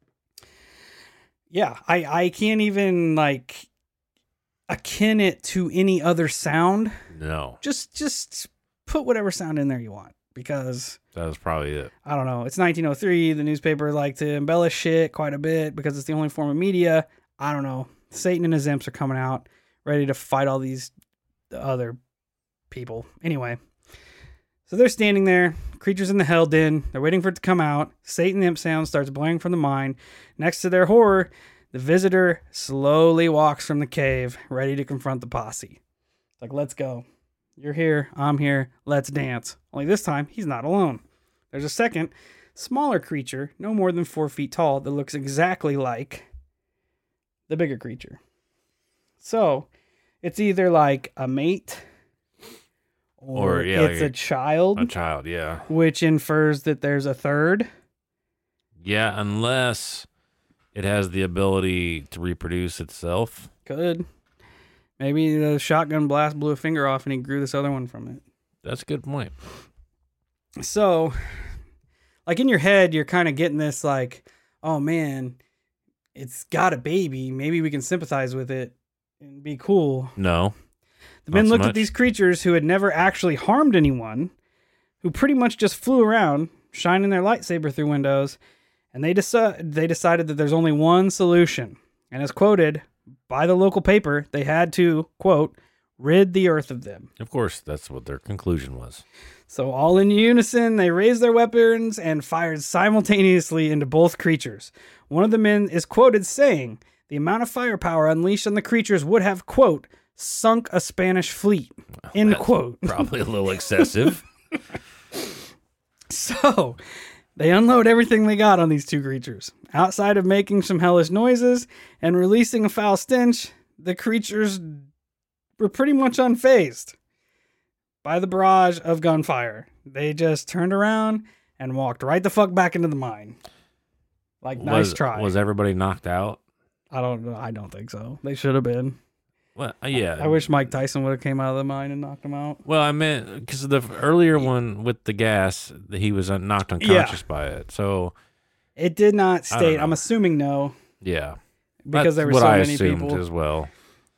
Yeah, I, I can't even, like, akin it to any other sound. No, Just just put whatever sound in there you want, because that was probably it. I don't know. It's nineteen oh three. The newspaper like to embellish shit quite a bit because it's the only form of media. I don't know. Satan and his imps are coming out, ready to fight all these other people. Anyway, so they're standing there. Creatures in the hell den. They're waiting for it to come out. Satan imp sound starts blaring from the mine. Next to their horror, the visitor slowly walks from the cave, ready to confront the posse. Like, let's go. You're here. I'm here. Let's dance. Only this time, he's not alone. There's a second, smaller creature, no more than four feet tall, that looks exactly like the bigger creature. So, it's either like a mate or, Or, yeah, it's like a child, A child, yeah. which infers that there's a third. Yeah, unless it has the ability to reproduce itself. Could. Maybe the shotgun blast blew a finger off and he grew this other one from it. That's a good point. So, like in your head, you're kind of getting this like, oh man, it's got a baby. Maybe we can sympathize with it and be cool. No. The men Not so looked much. at these creatures who had never actually harmed anyone, who pretty much just flew around, shining their lightsaber through windows, and they, deci- they decided that there's only one solution. And as quoted by the local paper, they had to, quote, rid the earth of them. Of course, that's what their conclusion was. So all in unison, they raised their weapons and fired simultaneously into both creatures. One of the men is quoted saying, the amount of firepower unleashed on the creatures would have, quote, sunk a Spanish fleet, end That's quote. Probably a little excessive. So they unload everything they got on these two creatures. Outside of making some hellish noises and releasing a foul stench, the creatures were pretty much unfazed by the barrage of gunfire. They just turned around and walked right the fuck back into the mine. Like, nice was, try. Was everybody knocked out? I don't know. I don't think so. They should have been. Well, yeah. I, I wish Mike Tyson would have came out of the mine and knocked him out. Well, I meant because the earlier one with the gas, he was knocked unconscious Yeah. by it. So it did not state. know. I'm assuming no. Yeah, Because That's there were what so I many assumed people. as well.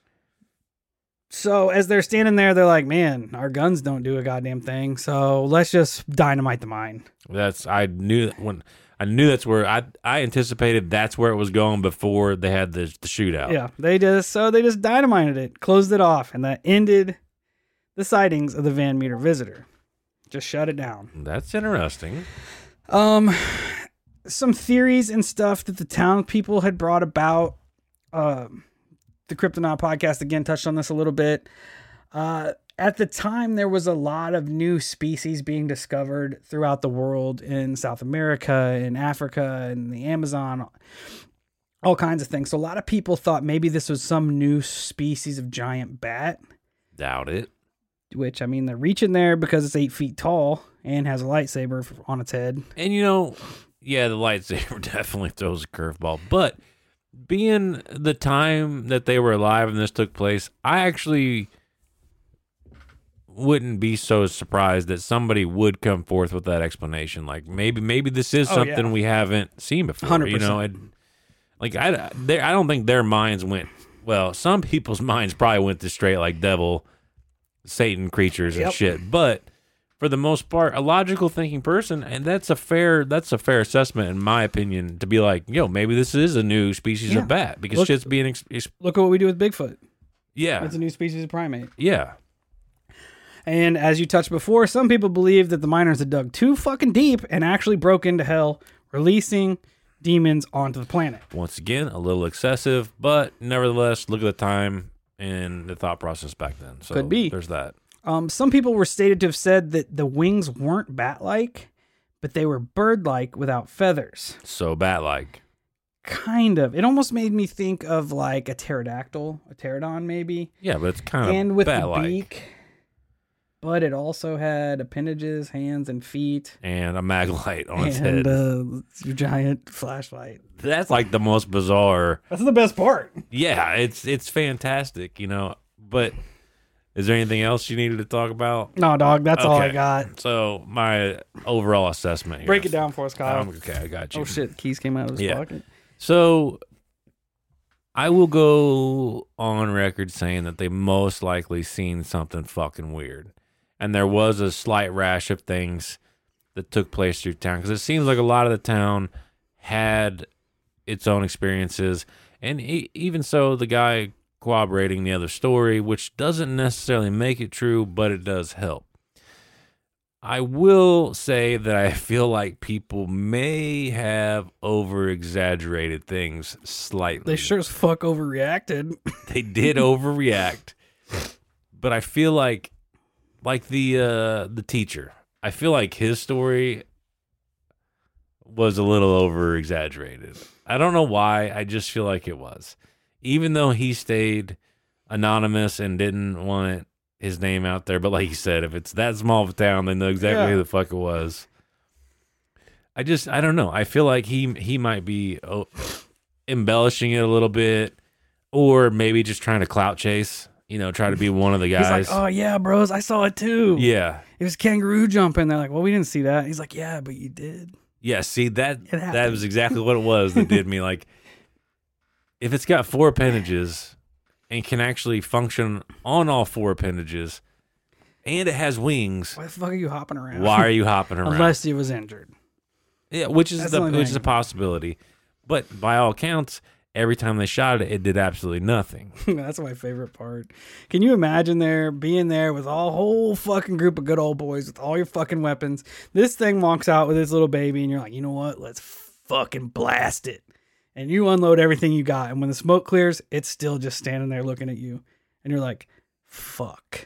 So as they're standing there, they're like, "Man, our guns don't do a goddamn thing. So let's just dynamite the mine." That's I knew when I knew that's where I I anticipated that's where it was going before they had the, the shootout. Yeah, they just so they just dynamited it, closed it off, and that ended the sightings of the Van Meter visitor. Just shut it down. That's interesting. Um, some theories and stuff that the town people had brought about. Um, the Kryptonaut podcast again touched on this a little bit. Uh, at the time, there was a lot of new species being discovered throughout the world in South America, in Africa, and the Amazon, all kinds of things. So a lot of people thought maybe this was some new species of giant bat, Doubt it. which, I mean, they're reaching there because it's eight feet tall and has a lightsaber on its head. And you know, yeah, the lightsaber definitely throws a curveball. But being the time that they were alive and this took place, I actually wouldn't be so surprised that somebody would come forth with that explanation. Like maybe, maybe this is Oh, something yeah. we haven't seen before. one hundred You know, it, like I, they, I don't think their minds went. Well, some people's minds probably went to straight like devil, Satan creatures and Yep. shit. But for the most part, a logical thinking person, and that's a fair that's a fair assessment in my opinion, to be like, yo, maybe this is a new species Yeah. of bat because Look- shit's being ex- ex- Look at what we do with Bigfoot. yeah It's a new species of primate. yeah. And as you touched before, some people believe that the miners had dug too fucking deep and actually broke into hell, releasing demons onto the planet. Once again, a little excessive, but nevertheless, look at the time and the thought process back then. So Could be. There's that. Um, some people were stated to have said that the wings weren't bat-like, but they were bird-like without feathers. So bat-like. Kind of. It almost made me think of like a pterodactyl, a pterodon maybe, Yeah, but it's kind of and with bat-like. the beak. But it also had appendages, hands, and feet, And a mag light on its and head. a giant flashlight. That's like the most bizarre. That's the best part. Yeah, it's it's fantastic, you know. But is there anything else you needed to talk about? No, dog, that's all I Okay. got. So my overall assessment here. Break it down for us, Kyle. Um, okay, I got you. Oh shit, the keys came out of his Yeah. pocket. So I will go on record saying that they most likely seen something fucking weird. And there was a slight rash of things that took place through town. Because it seems like a lot of the town had its own experiences. And e- even so, the guy corroborating the other story, which doesn't necessarily make it true, but it does help. I will say that I feel like people may have over-exaggerated things slightly. They sure as fuck overreacted. They did overreact, but I feel like, like the uh, the teacher, I feel like his story was a little over-exaggerated. I don't know why. I just feel like it was, even though he stayed anonymous and didn't want his name out there. But like you said, if it's that small of a town, they know exactly Yeah. who the fuck it was. I just, I don't know. I feel like he he might be oh, embellishing it a little bit, or maybe just trying to clout chase. You know, try to be one of the He's guys. like, oh yeah, bros, I saw it too. Yeah, It was kangaroo jumping. They're like, well, we didn't see that. He's like, yeah, but you did. yeah. See that It that happened. was exactly what it was that did me like. If it's got four appendages and can actually function on all four appendages, and it has wings, Why the fuck are you hopping around? why are you hopping around? Unless he was injured. Yeah, which is That's the the only which is a thing. possibility. But by all accounts, every time they shot it, it did absolutely nothing. That's my favorite part. Can you imagine there being there with a whole fucking group of good old boys with all your fucking weapons? This thing walks out with its little baby, and you're like, you know what? Let's fucking blast it. And you unload everything you got, and when the smoke clears, it's still just standing there looking at you, and you're like, fuck.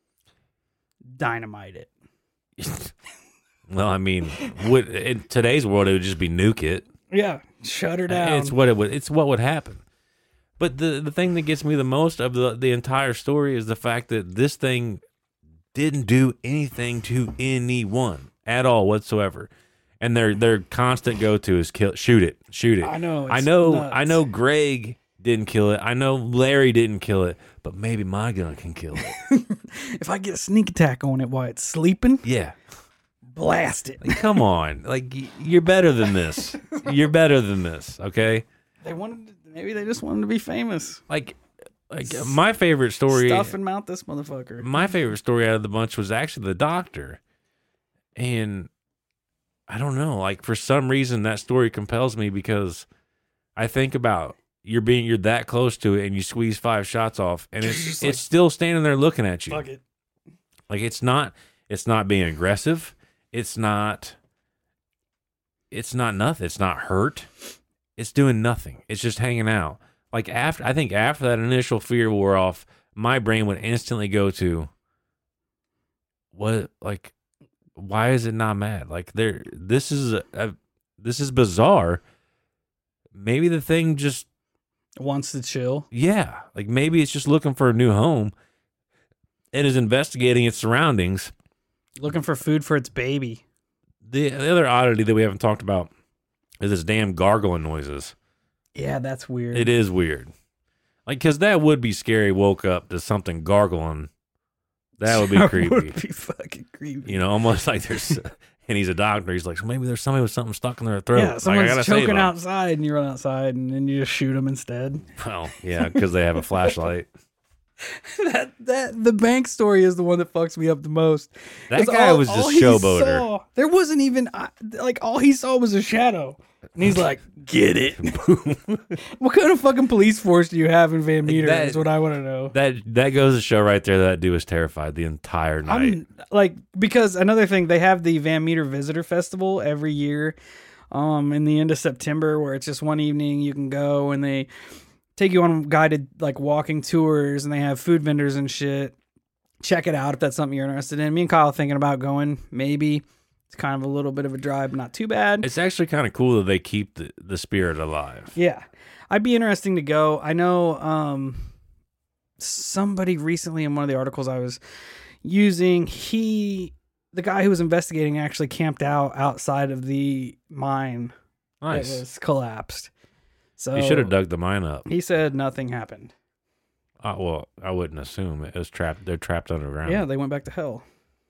Dynamite it. Well, I mean, would, in today's world, it would just be nuke it. Yeah, shut her down. It's what it would. It's what would happen. But the the thing that gets me the most of the the entire story is the fact that this thing didn't do anything to anyone at all whatsoever. And their their constant go to is kill, shoot it, shoot it. I know. I it's know. nuts. I know. Greg didn't kill it. I know Larry didn't kill it. But maybe my gun can kill it. If I get a sneak attack on it while it's sleeping, Yeah. blast it. Like, come on. Like y- you're better than this. You're better than this. Okay. They wanted. To, maybe they just wanted to be famous. Like, like my favorite story. Stuff and mouth this motherfucker. My favorite story out of the bunch was actually the doctor, and I don't know. Like for some reason, that story compels me because I think about you're being you're that close to it, and you squeeze five shots off, and it's Just it's like, still standing there looking at you. Fuck it. Like it's not it's not being aggressive. It's not. It's not nothing. It's not hurt. It's doing nothing. It's just hanging out. Like after I think after that initial fear wore off, my brain would instantly go to what like why is it not mad? Like there this is a, a this is bizarre. Maybe the thing just Wants to chill. yeah, like maybe it's just looking for a new home and is investigating its surroundings. Looking for food for its baby. The, the other oddity that we haven't talked about is this damn gargling noises. Yeah, that's weird. It is weird. Like, because that would be scary, woke up to something gargling. That would be That creepy. would be fucking creepy. You know, almost like there's, and he's a doctor. He's like, so maybe there's somebody with something stuck in their throat. Yeah, Like, I someone's gotta save choking 'em. outside and you run outside and then you just shoot them instead. Well, yeah, because they have a flashlight. that that the bank story is the one that fucks me up the most. That 'Cause guy all- was all just he showboater. saw- there wasn't even I- like all he saw was a shadow, and he's like, "Get it." What kind of fucking police force do you have in Van Meter? that- Is what I want to know. That that goes to show right there that dude was terrified the entire night. I'm like because another thing they have the Van Meter Visitor Festival every year, um, in the end of September where it's just one evening you can go and they take you on guided like walking tours and they have food vendors and shit. Check it out if that's something you're interested in. Me and Kyle are thinking about going. Maybe it's kind of a little bit of a drive, but not too bad. It's actually kind of cool that they keep the, the spirit alive. Yeah, I'd be interesting to go. I know um, somebody recently in one of the articles I was using, he, the guy who was investigating, actually camped out outside of the mine Nice. that was collapsed. So You should have dug the mine up. He said nothing happened. Uh, well, I wouldn't assume it was trapped. They're trapped underground. Yeah, they went back to hell.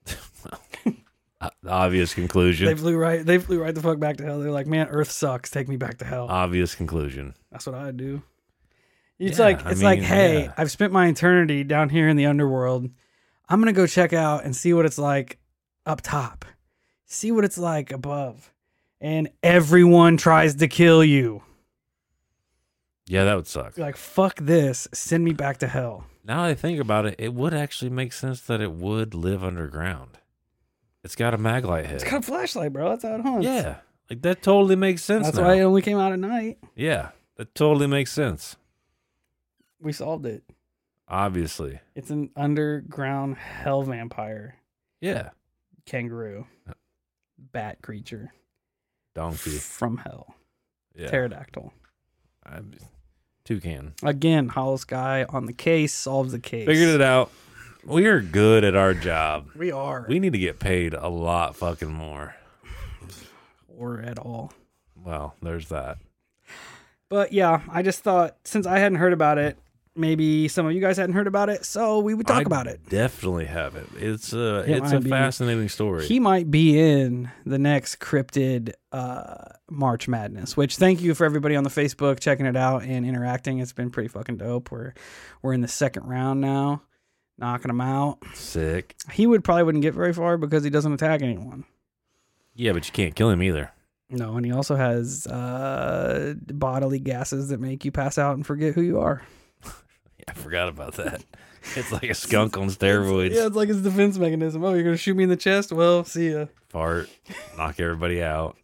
Uh, the obvious conclusion. They flew right. They flew right the fuck back to hell. They're like, man, Earth sucks. Take me back to hell. Obvious conclusion. That's what I'd do. It's Yeah, like I it's like, mean, hey, yeah. I've spent my eternity down here in the underworld. I'm gonna go check out and see what it's like up top. See what it's like above. And everyone tries to kill you. Yeah, that would suck. You're like, fuck this. Send me back to hell. Now that I think about it, it would actually make sense that it would live underground. It's got a maglite head. It's got a flashlight, bro. That's how it hunts. Yeah, like that totally makes sense. That's now. why it only came out at night. Yeah, that totally makes sense. We solved it. Obviously. It's an underground hell vampire Yeah. kangaroo bat creature Donkey. from hell. Yeah. Pterodactyl. I'm, toucan. Again, Hollow Sky on the case solves the case. Figured it out. We are good at our job. We are. We need to get paid a lot fucking more. or at all. Well, there's that. But yeah, I just thought since I hadn't heard about it, maybe some of you guys hadn't heard about it, so we would talk I about it. Definitely have it. It's a It it's a might be- fascinating story. He might be in the next cryptid uh, March Madness, which thank you for everybody on the Facebook checking it out and interacting. It's been pretty fucking dope. We're, we're in the second round now, knocking him out. Sick. He would probably wouldn't get very far because he doesn't attack anyone. Yeah, but you can't kill him either. No, and he also has uh, bodily gases that make you pass out and forget who you are. Yeah, I forgot about that. It's like a skunk on steroids. Yeah, it's like his defense mechanism. Oh, you're going to shoot me in the chest? Well, see ya. Fart, knock everybody out.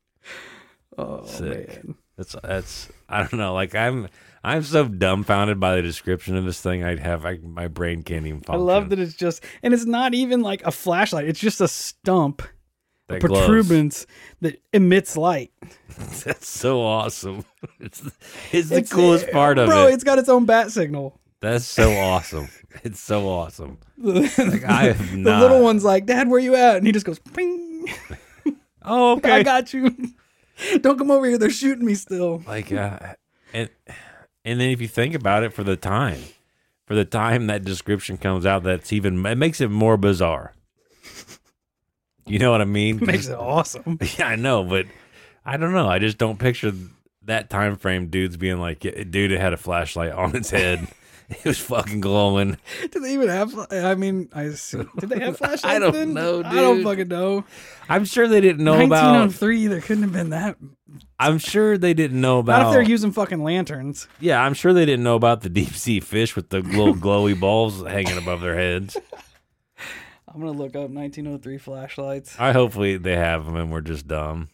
Oh, Sick. man. That's that's I don't know. Like I'm I'm so dumbfounded by the description of this thing. I'd have I, my brain can't even I function. love that it's just, and it's not even like a flashlight. It's just a stump that a glows. protuberance that emits light. That's so awesome. It's, it's the coolest part of bro, it. it's got its own bat signal. That's so awesome. It's so awesome. Like, I have the not. little one's like, Dad, where you at? And he just goes, ping. Oh, okay. I got you. Don't come over here. They're shooting me still. Like, uh, and and then if you think about it, for the time, for the time that description comes out, that's even it makes it more bizarre. You know what I mean? Makes it awesome. Yeah, I know, but I don't know. I just don't picture that time frame. Dudes being like, dude, it had a flashlight on its head. It was fucking glowing. Did they even have? I mean, I assume, did they have flashlights? I don't then? know, dude. I don't fucking know. I'm sure they didn't know about. nineteen oh three, there couldn't have been that. I'm sure they didn't know about. Not if they're using fucking lanterns. Yeah, I'm sure they didn't know about the deep sea fish with the little glowy balls hanging above their heads. I'm gonna look up nineteen oh three flashlights. I hopefully they have them and we're just dumb.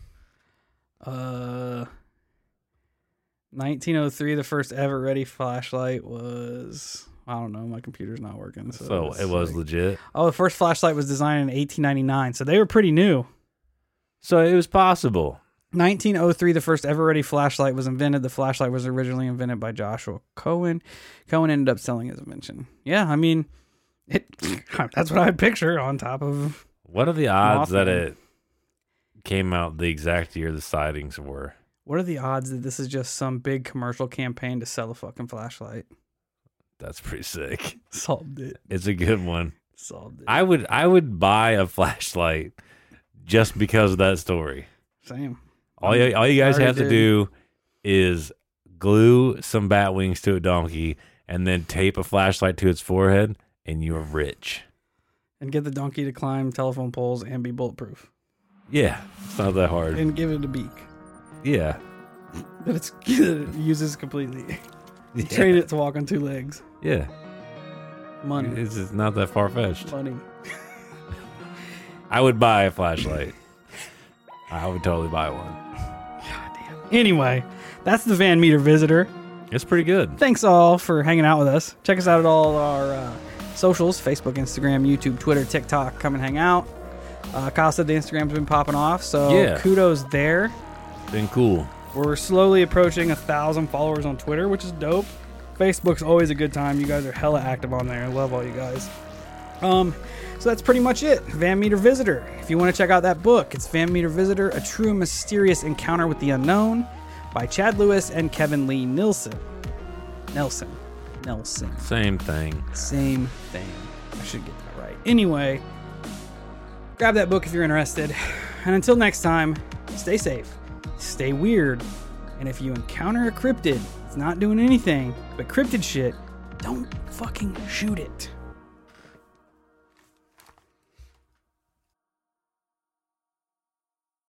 Uh, nineteen oh three, the first ever ready flashlight was. I don't know. My computer's not working. So, So it's it was like- legit. Oh, the first flashlight was designed in eighteen ninety-nine, so they were pretty new. So it was possible. nineteen oh three, the first ever ready flashlight was invented. The flashlight was originally invented by Joshua Cohen. Cohen ended up selling his invention. Yeah, I mean, it. That's what I picture on top of. What are the odds that Mothman. it came out the exact year the sightings were? What are the odds that this is just some big commercial campaign to sell a fucking flashlight? That's pretty sick. Solved it. It's a good one. Solved it. I would I would buy a flashlight just because of that story. Same. All you, all you guys I already have to did. do is glue some bat wings to a donkey and then tape a flashlight to its forehead, and you're rich. And get the donkey to climb telephone poles and be bulletproof. Yeah, it's not that hard. And give it a beak Yeah. that it's, it uses completely. Yeah. Train it to walk on two legs. Yeah. Money. It's just not that far fetched. Money. I would buy a flashlight. I would totally buy one. Anyway, that's the Van Meter Visitor. It's pretty good. Thanks all for hanging out with us. Check us out at all our uh, socials, Facebook, Instagram, YouTube, Twitter, TikTok. Come and hang out. Uh, Kyle said the Instagram's been popping off, so Yeah. kudos there. Been cool. We're slowly approaching a thousand followers on Twitter, which is dope. Facebook's always a good time. You guys are hella active on there. I love all you guys. Um, so that's pretty much it. Van Meter Visitor. If you want to check out that book, it's Van Meter Visitor, A True and Mysterious Encounter with the Unknown by Chad Lewis and Kevin Lee Nilsson. Nelson. Nelson. Same thing. Same thing. I should get that right. Anyway, grab that book if you're interested. And until next time, stay safe, stay weird, and if you encounter a cryptid, it's not doing anything but cryptid shit, don't fucking shoot it.